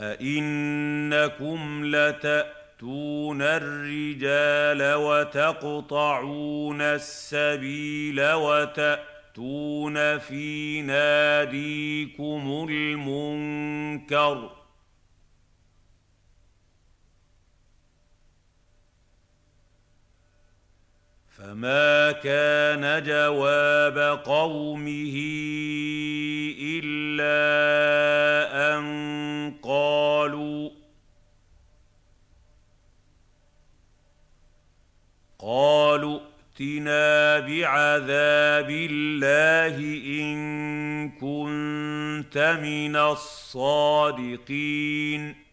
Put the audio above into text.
أئنكم لتأتون الرجال وتقطعون السبيل وتأتون في ناديكم المنكر فما كان جواب قومه إلا أن قالوا ائتنا بعذاب الله إن كنت من الصادقين